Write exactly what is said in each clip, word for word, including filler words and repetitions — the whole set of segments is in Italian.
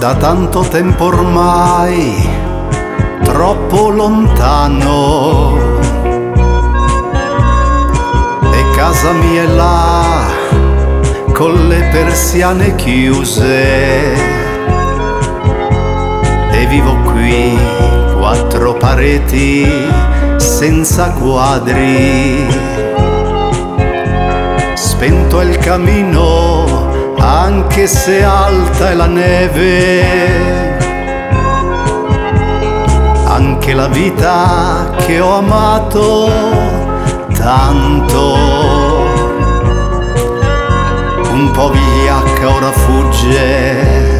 da tanto tempo ormai, troppo lontano, e casa mia è là, con le persiane chiuse, e vivo qui, quattro pareti, senza quadri. Spento è il camino, anche se alta è la neve, anche la vita che ho amato tanto, un po' vigliacca ora fugge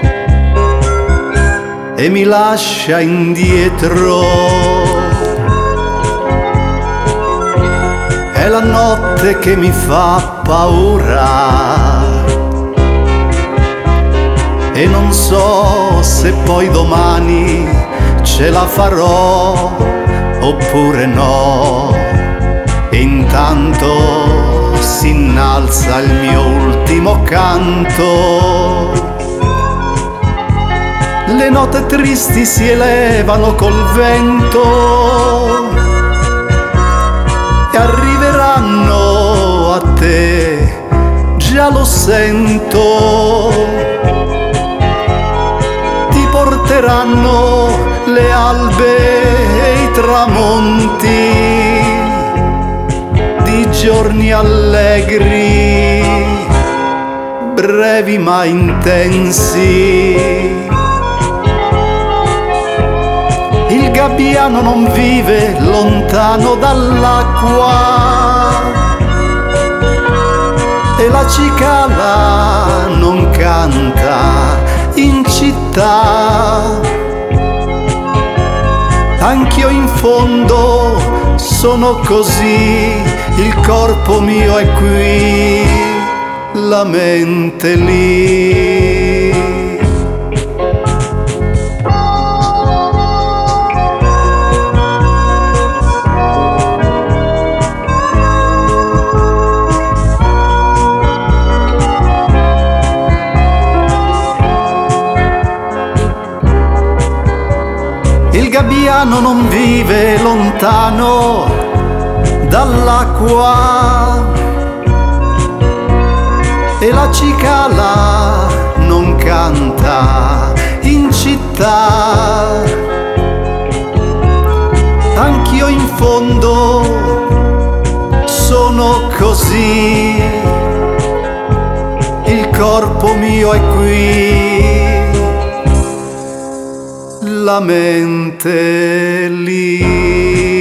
e mi lascia indietro. È la notte che mi fa paura e non so se poi domani ce la farò oppure no. E intanto si innalza il mio ultimo canto, le note tristi si elevano col vento e arriveranno a te, già lo sento. Ti porteranno le albe e i tramonti di giorni allegri, brevi ma intensi. Il gabbiano non vive lontano dall'acqua e la cicala non canta in città. Anch'io in fondo sono così, il corpo mio è qui, la mente lì. Il gabbiano non vive lontano dall'acqua e la cicala non canta in città. Anch'io in fondo sono così, il corpo mio è qui, la mente lì.